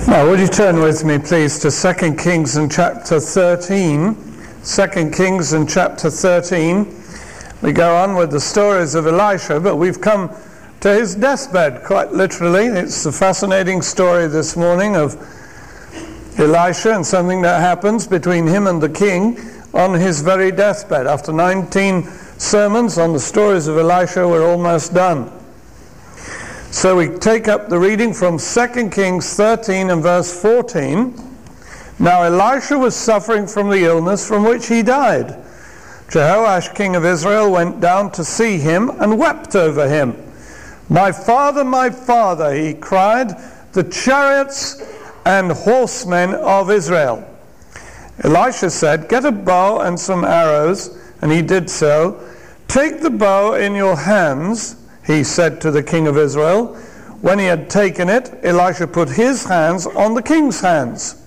Now, would you turn with me, please, to 2 Kings and chapter 13. 2 Kings and chapter 13. We go on with the stories of Elisha, but we've come to his deathbed, quite literally. It's a fascinating story this morning of Elisha and something that happens between him and the king on his very deathbed. After 19 sermons on the stories of Elisha, we're almost done. So we take up the reading from 2 Kings 13 and verse 14. Now Elisha was suffering from the illness from which he died. Jehoash, king of Israel, went down to see him and wept over him. my father, he cried, the chariots and horsemen of Israel. Elisha said, get a bow and some arrows, and he did so. Take the bow in your hands, he said to the king of Israel. When he had taken it, Elisha put his hands on the king's hands.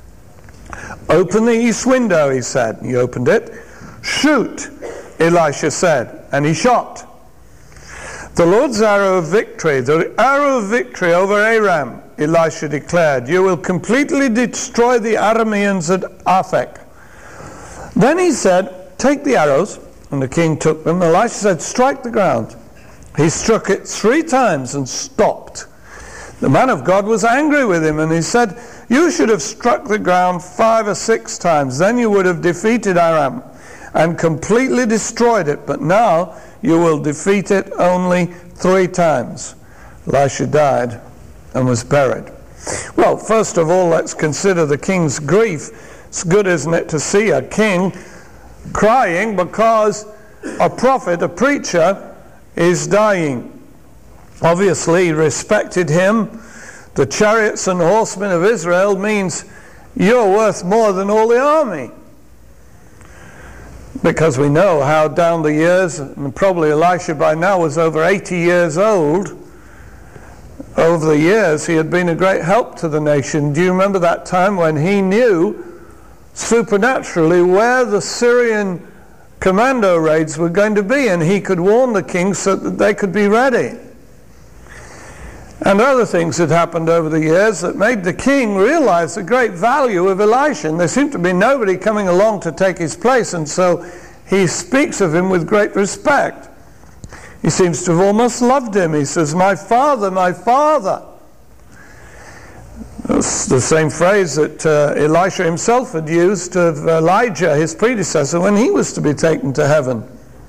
Open the east window, he said. He opened it. Shoot, Elisha said, and he shot. The Lord's arrow of victory, the arrow of victory over Aram, Elisha declared. You will completely destroy the Arameans at Aphek. Then he said, take the arrows, and the king took them. Elisha said, strike the ground. He struck it 3 times and stopped. The man of God was angry with him, and he said, you should have struck the ground 5 or 6 times. Then you would have defeated Aram and completely destroyed it. But now you will defeat it only 3 times. Elisha died and was buried. Well, first of all, let's consider the king's grief. It's good, isn't it, to see a king crying because a prophet, a preacher, is dying. Obviously, he respected him. The chariots and horsemen of Israel means you're worth more than all the army. Because we know how down the years, and probably Elisha by now was over 80 years old, over the years he had been a great help to the nation. Do you remember that time when he knew supernaturally where the Syrian commando raids were going to be, and he could warn the king so that they could be ready? And other things had happened over the years that made the king realize the great value of Elisha, and there seemed to be nobody coming along to take his place, and so he speaks of him with great respect. He seems to have almost loved him. He says, my father, my father. That's the same phrase that Elisha himself had used of Elijah, his predecessor, when he was to be taken to heaven.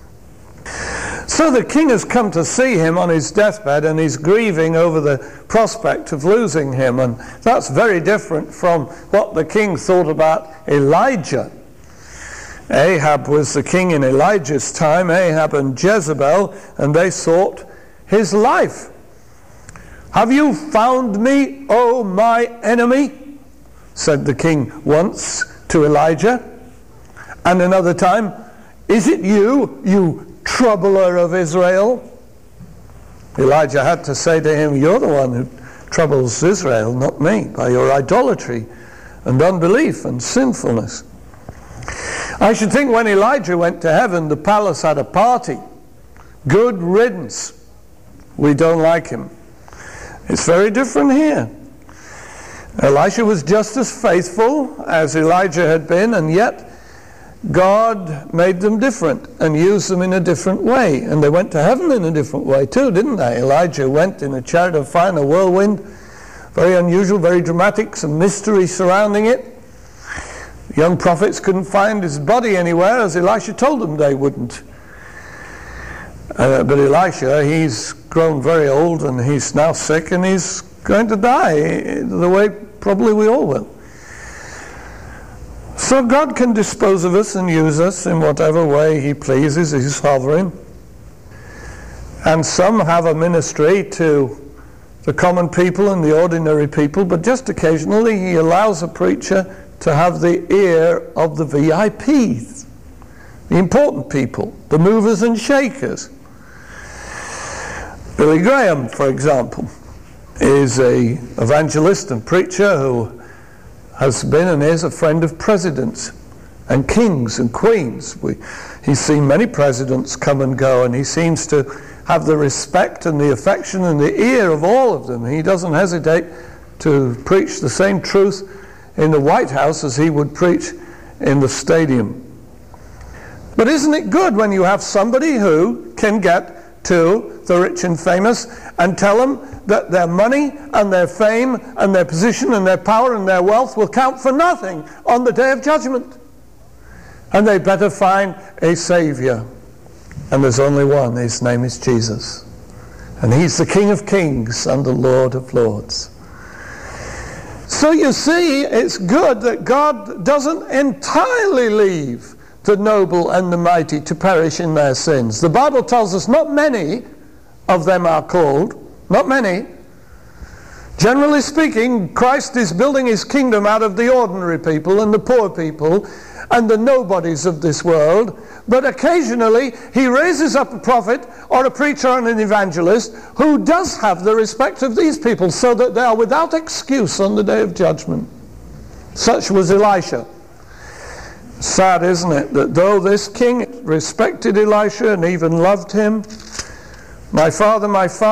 So the king has come to see him on his deathbed, and he's grieving over the prospect of losing him. And that's very different from what the king thought about Elijah. Ahab was the king in Elijah's time, Ahab and Jezebel, and they sought his life. Have you found me, O my enemy? Said the king once to Elijah. And another time, is it you, you troubler of Israel? Elijah had to say to him, you're the one who troubles Israel, not me, by your idolatry and unbelief and sinfulness. I should think when Elijah went to heaven, the palace had a party. Good riddance. We don't like him. It's very different here. Elisha was just as faithful as Elijah had been, and yet God made them different and used them in a different way. And they went to heaven in a different way too, didn't they? Elijah went in a chariot of fire and a whirlwind. Very unusual, very dramatic, some mystery surrounding it. Young prophets couldn't find his body anywhere, as Elisha told them they wouldn't. But Elisha, he's grown very old, and he's now sick, and he's going to die the way probably we all will. So God can dispose of us and use us in whatever way he pleases. He's sovereign. And some have a ministry to the common people and the ordinary people, but just occasionally he allows a preacher to have the ear of the VIPs, the important people, the movers and shakers. Billy Graham, for example, is an evangelist and preacher who has been and is a friend of presidents and kings and queens. He's seen many presidents come and go, and he seems to have the respect and the affection and the ear of all of them. He doesn't hesitate to preach the same truth in the White House as he would preach in the stadium. But isn't it good when you have somebody who can get to the rich and famous and tell them that their money and their fame and their position and their power and their wealth will count for nothing on the day of judgment? And they better find a Savior. And there's only one. His name is Jesus. And he's the King of Kings and the Lord of Lords. So you see, it's good that God doesn't entirely leave the noble and the mighty to perish in their sins. The Bible tells us not many of them are called. Not many. Generally speaking, Christ is building his kingdom out of the ordinary people and the poor people and the nobodies of this world. But occasionally he raises up a prophet or a preacher and an evangelist who does have the respect of these people, so that they are without excuse on the day of judgment. Such was Elisha. Sad, isn't it, that though this king respected Elisha and even loved him, my father,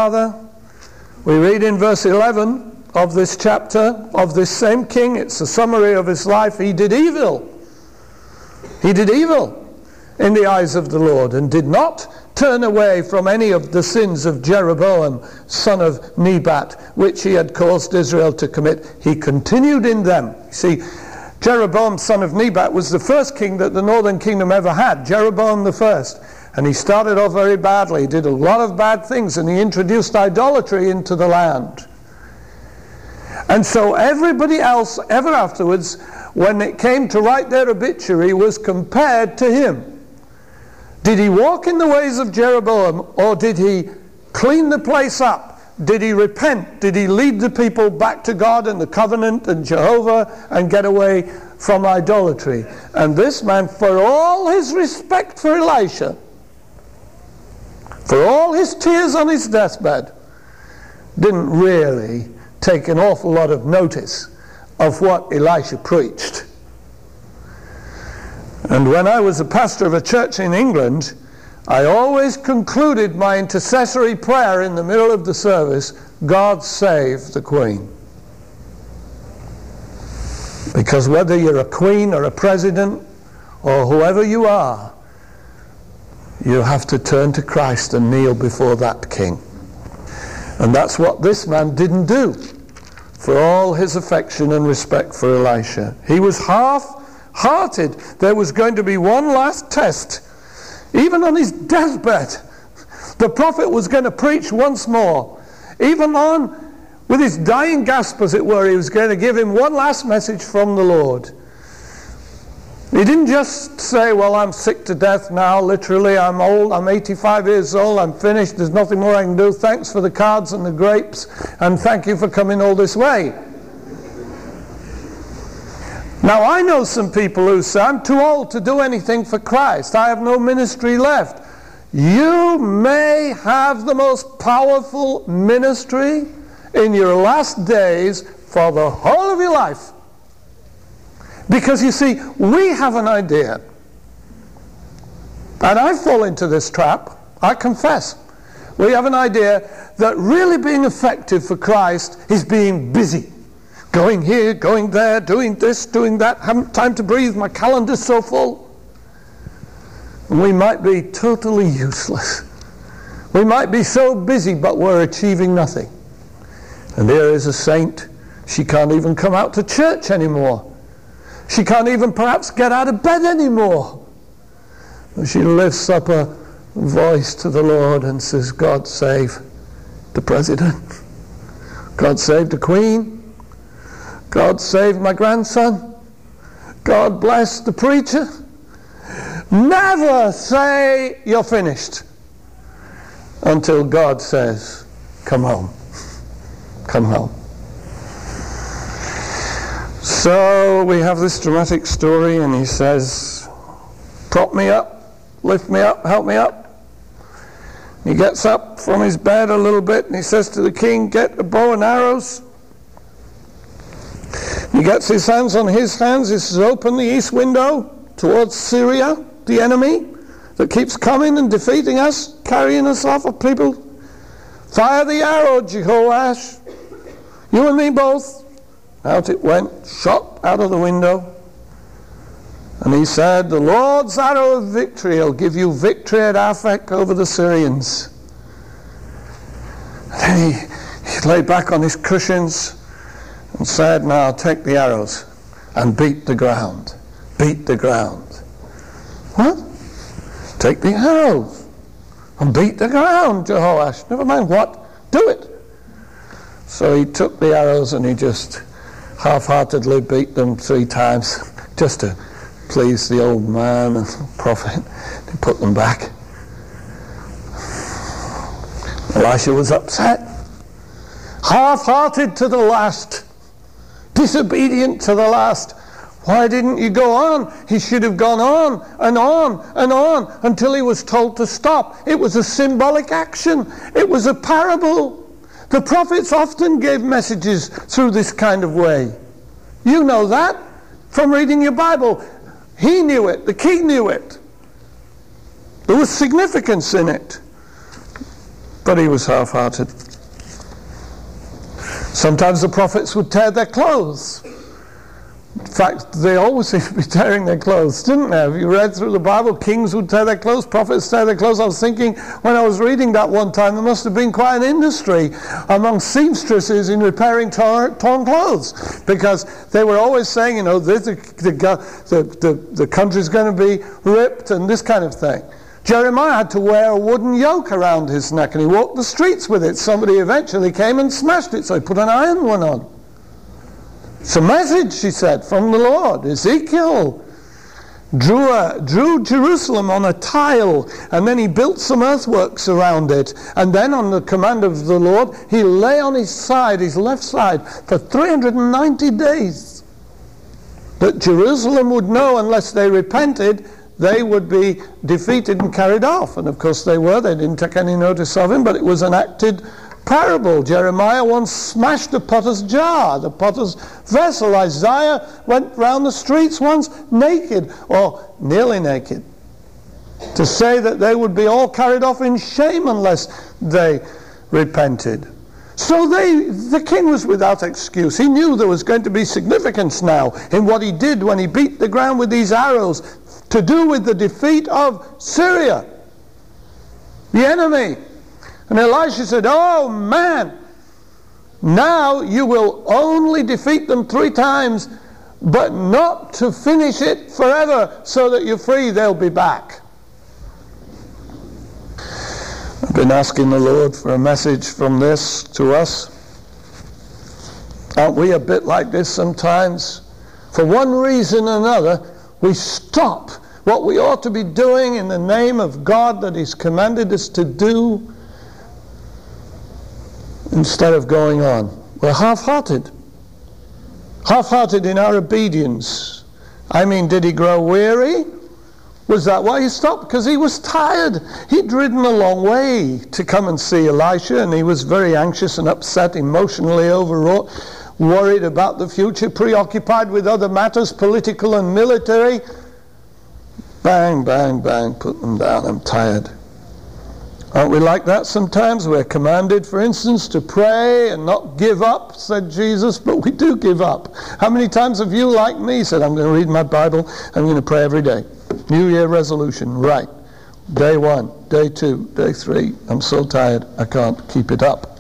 we read in verse 11 of this chapter of this same king, it's a summary of his life, he did evil. He did evil in the eyes of the Lord, and did not turn away from any of the sins of Jeroboam, son of Nebat, which he had caused Israel to commit. He continued in them. See, Jeroboam, son of Nebat, was the first king that the northern kingdom ever had, Jeroboam the first. And he started off very badly. He did a lot of bad things, and he introduced idolatry into the land. And so everybody else ever afterwards, when it came to write their obituary, was compared to him. Did he walk in the ways of Jeroboam, or did he clean the place up? Did he repent? Did he lead the people back to God and the covenant and Jehovah and get away from idolatry? And this man, for all his respect for Elisha, for all his tears on his deathbed, didn't really take an awful lot of notice of what Elisha preached. And when I was a pastor of a church in England, I always concluded my intercessory prayer in the middle of the service, God save the Queen. Because whether you're a queen or a president or whoever you are, you have to turn to Christ and kneel before that king. And that's what this man didn't do, for all his affection and respect for Elisha. He was half-hearted. There was going to be one last test. Even on his deathbed, the prophet was going to preach once more. Even on, with his dying gasp, as it were, he was going to give him one last message from the Lord. He didn't just say, well, I'm sick to death now, literally, I'm old, I'm 85 years old, I'm finished, there's nothing more I can do, thanks for the cards and the grapes, and thank you for coming all this way. Now, I know some people who say, I'm too old to do anything for Christ, I have no ministry left. You may have the most powerful ministry in your last days for the whole of your life. Because you see, we have an idea, and I fall into this trap, I confess. We have an idea that really being effective for Christ is being busy. Going here, going there, doing this, doing that, haven't time to breathe, my calendar's so full. And we might be totally useless. We might be so busy, but we're achieving nothing. And there is a saint, she can't even come out to church anymore. She can't even perhaps get out of bed anymore. She lifts up a voice to the Lord and says, God save the president. God save the Queen. God save my grandson. God bless the preacher. Never say you're finished until God says, come home. Come home. So we have this dramatic story, and he says, prop me up, lift me up, help me up. He gets up from his bed a little bit, and he says to the king, get a bow and arrows. He gets his hands on his hands. He says, open the east window towards Syria, the enemy that keeps coming and defeating us, carrying us off of people. Fire the arrow, Jehoash. You and me both. Out it went, shot out of the window. And he said, the Lord's arrow of victory will give you victory at Aphek over the Syrians. And then he lay back on his cushions and said, now take the arrows and beat the ground. Beat the ground. What? Take the arrows and beat the ground, Jehoash. Never mind what. Do it. So he took the arrows and he just half-heartedly beat them 3 times just to please the old man and the prophet. He put them back. Elisha was upset. Half-hearted to the last. Disobedient to the last. Why didn't you go on? He should have gone on and on and on until he was told to stop. It was a symbolic action. It was a parable. The prophets often gave messages through this kind of way. You know that from reading your Bible. He knew it. The king knew it. There was significance in it. But he was half-hearted. Sometimes the prophets would tear their clothes. In fact, they always seem to be tearing their clothes, didn't they? Have you read through the Bible? Kings would tear their clothes, prophets tear their clothes. I was thinking, when I was reading that one time, there must have been quite an industry among seamstresses in repairing torn clothes, because they were always saying, you know, the country's going to be ripped and this kind of thing. Jeremiah had to wear a wooden yoke around his neck, and he walked the streets with it. Somebody eventually came and smashed it, so he put an iron one on. It's a message, she said, from the Lord. Ezekiel drew Jerusalem on a tile, and then he built some earthworks around it. And then on the command of the Lord, he lay on his side, his left side, for 390 days. That Jerusalem would know, unless they repented, they would be defeated and carried off. And of course they were. They didn't take any notice of him, but it was an acted parable. Jeremiah once smashed a potter's jar, the potter's vessel. Isaiah went round the streets once naked, or nearly naked, to say that they would be all carried off in shame unless they repented. So the king was without excuse. He knew there was going to be significance now in what he did when he beat the ground with these arrows, to do with the defeat of Syria, the enemy. And Elisha said, oh man, now you will only defeat them 3 times, but not to finish it forever, so that you're free, they'll be back. I've been asking the Lord for a message from this to us. Aren't we a bit like this sometimes? For one reason or another, we stop what we ought to be doing in the name of God that He's commanded us to do, instead of going on. We're half-hearted. Half-hearted in our obedience. I mean, did he grow weary? Was that why he stopped? Because he was tired. He'd ridden a long way to come and see Elisha, and he was very anxious and upset, emotionally overwrought, worried about the future, preoccupied with other matters, political and military. Bang, bang, bang, put them down. I'm tired. Aren't we like that sometimes? We're commanded, for instance, to pray and not give up, said Jesus, but we do give up. How many times have you, like me, said, I'm going to read my Bible, I'm going to pray every day. New Year resolution, right. Day 1, day 2, day 3, I'm so tired, I can't keep it up.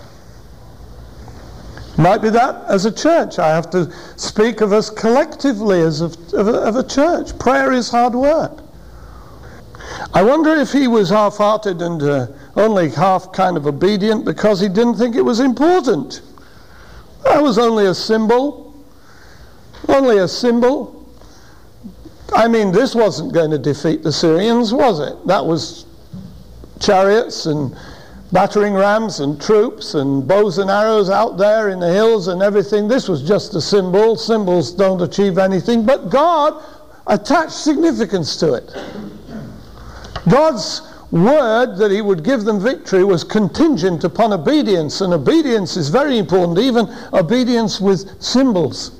Might be that as a church. I have to speak of us collectively as of a church. Prayer is hard work. I wonder if he was half-hearted and only half kind of obedient because he didn't think it was important. That was only a symbol. Only a symbol. I mean, this wasn't going to defeat the Syrians, was it? That was chariots and battering rams and troops and bows and arrows out there in the hills and everything. This was just a symbol. Symbols don't achieve anything, but God attached significance to it. God's word that he would give them victory was contingent upon obedience, and obedience is very important, even obedience with symbols.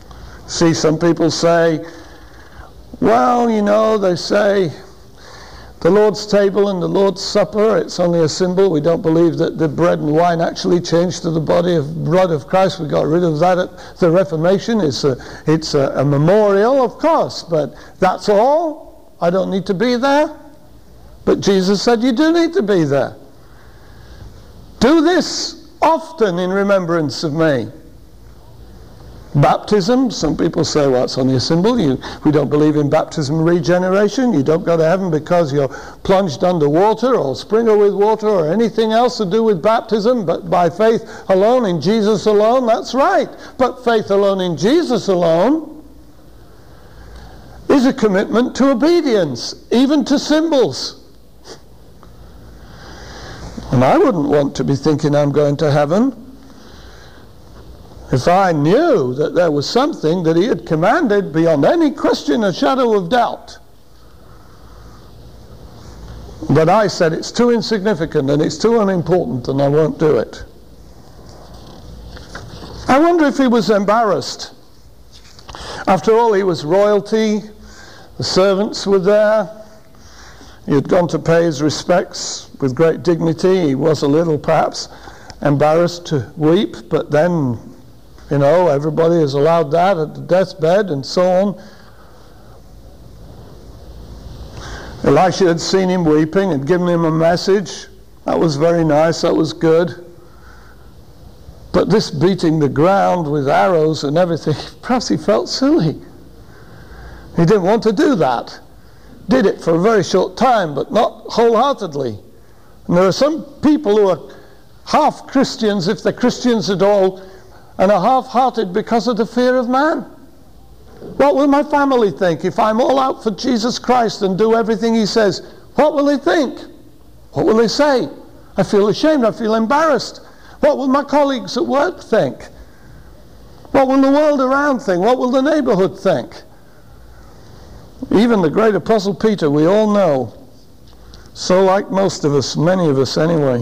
See, some people say, well, you know, they say The Lord's table and the Lord's Supper, it's only a symbol. We don't believe that the bread and wine actually changed to the blood of Christ. We got rid of that at the Reformation. It's a memorial, of course, but that's all. I don't need to be there. But Jesus said you do need to be there. Do this often in remembrance of me. Baptism, some people say, well, it's only a symbol. We don't believe in baptism regeneration. You don't go to heaven because you're plunged under water or sprinkled with water or anything else to do with baptism, but by faith alone, in Jesus alone. That's right. But faith alone in Jesus alone is a commitment to obedience, even to symbols. And I wouldn't want to be thinking I'm going to heaven if I knew that there was something that he had commanded beyond any question or shadow of doubt. But I said it's too insignificant and it's too unimportant and I won't do it. I wonder if he was embarrassed. After all, he was royalty. The servants were there. He had gone to pay his respects with great dignity. He was a little, perhaps, embarrassed to weep, but then, you know, everybody is allowed that at the deathbed and so on. Elisha had seen him weeping and given him a message. That was very nice, that was good. But this beating the ground with arrows and everything, perhaps he felt silly. He didn't want to do that. Did it for a very short time, but not wholeheartedly. And there are some people who are half Christians, if they're Christians at all, and are half-hearted because of the fear of man. What will my family think if I'm all out for Jesus Christ and do everything he says? What will they think? What will they say? I feel ashamed, I feel embarrassed. What will my colleagues at work think? What will the world around think? What will the neighborhood think? Even the great Apostle Peter, we all know, so like most of us, many of us anyway,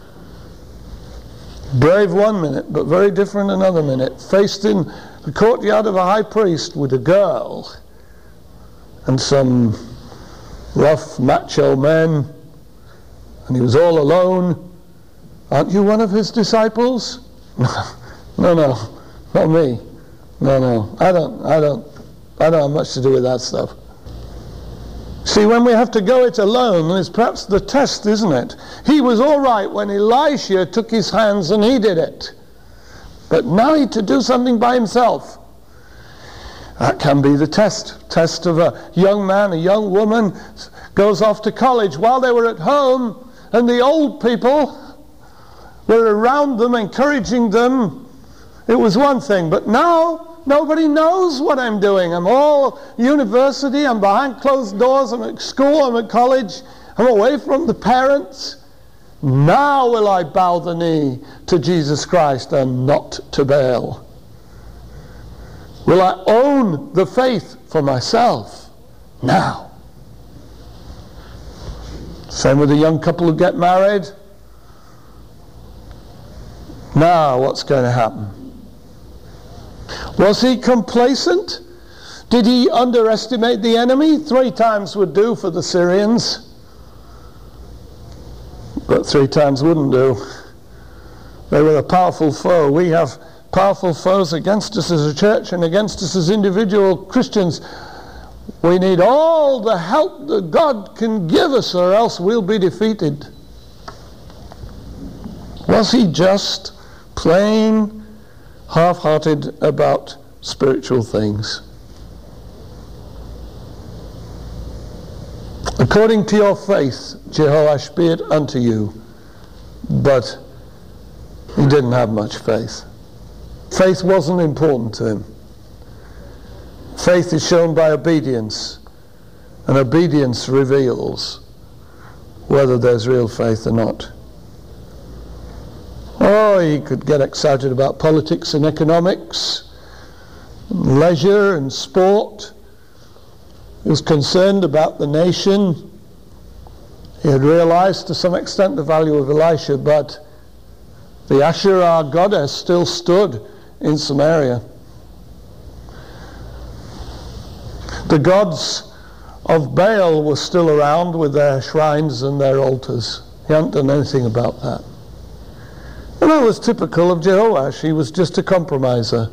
brave one minute, but very different another minute, faced in the courtyard of a high priest with a girl and some rough macho men, and he was all alone. Aren't you one of his disciples? No, not me. No, I don't have much to do with that stuff. See, when we have to go it alone is perhaps the test, isn't it? He was all right when Elisha took his hands and he did it. But now he had to do something by himself. That can be the test of a young man, a young woman goes off to college while they were at home and the old people were around them encouraging them. It was one thing, but now nobody knows what I'm doing. I'm all university, I'm behind closed doors, I'm at school, I'm at college, I'm away from the parents. Now will I bow the knee to Jesus Christ and not to Baal. Will I own the faith for myself? Now. Same with a young couple who get married. Now what's going to happen? Was he complacent? Did he underestimate the enemy? 3 times would do for the Syrians, but 3 times wouldn't do. They were a powerful foe. We have powerful foes against us as a church and against us as individual Christians. We need all the help that God can give us, or else we'll be defeated. Was he just plain half-hearted about spiritual things? According to your faith, Jehoash, be it unto you. But he didn't have much faith. Faith wasn't important to him. Faith is shown by obedience, and obedience reveals whether there's real faith or not. Oh, he could get excited about politics and economics, leisure and sport. He was concerned about the nation. He had realized to some extent the value of Elisha, but the Asherah goddess still stood in Samaria. The gods of Baal were still around with their shrines and their altars. He hadn't done anything about that. And that was typical of Jehoash. He was just a compromiser.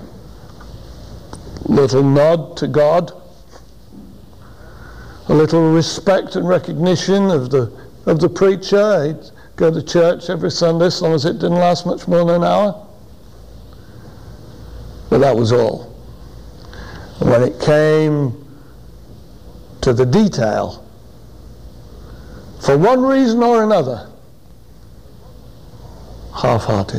Little nod to God, a little respect and recognition of the preacher. He'd go to church every Sunday as long as it didn't last much more than an hour. But that was all. And when it came to the detail, for one reason or another, half-hearted.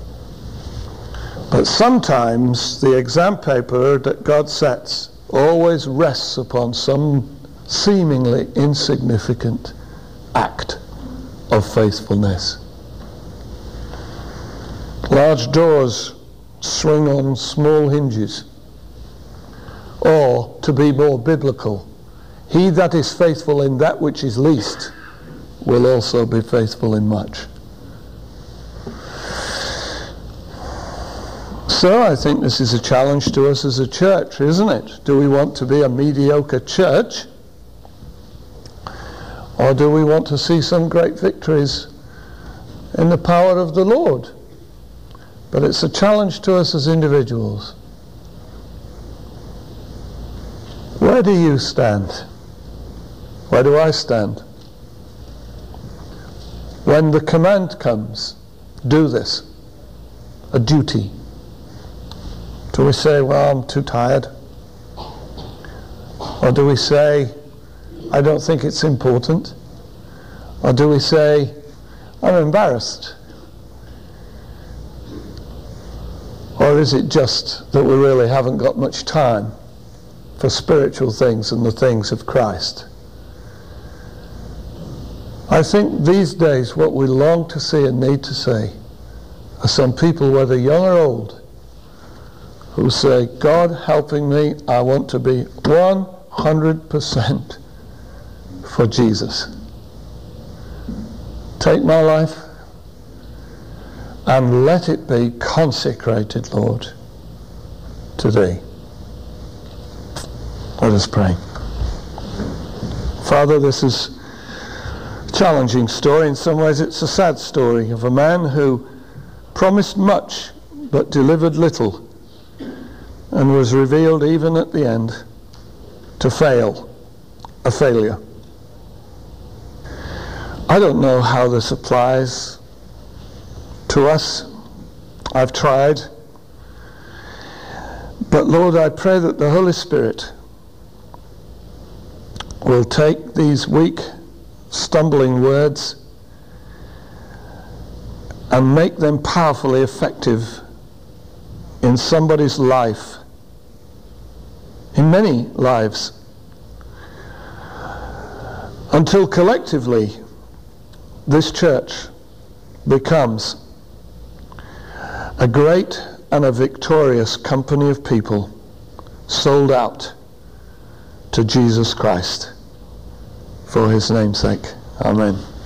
But sometimes the exam paper that God sets always rests upon some seemingly insignificant act of faithfulness. Large doors swing on small hinges. Or, to be more biblical, he that is faithful in that which is least will also be faithful in much. So I think this is a challenge to us as a church, isn't it? Do we want to be a mediocre church? Or do we want to see some great victories in the power of the Lord? But it's a challenge to us as individuals. Where do you stand? Where do I stand? When the command comes, do this, a duty, do we say, well, I'm too tired? Or do we say, I don't think it's important? Or do we say, I'm embarrassed? Or is it just that we really haven't got much time for spiritual things and the things of Christ? I think these days what we long to see and need to see are some people, whether young or old, who say, God helping me, I want to be 100% for Jesus. Take my life and let it be consecrated, Lord, to Thee. Let us pray. Father, this is a challenging story. In some ways it's a sad story of a man who promised much but delivered little, and was revealed even at the end to fail, a failure. I don't know how this applies to us. I've tried. But Lord, I pray that the Holy Spirit will take these weak, stumbling words and make them powerfully effective in somebody's life, in many lives, until collectively this church becomes a great and a victorious company of people sold out to Jesus Christ for His name's sake. Amen.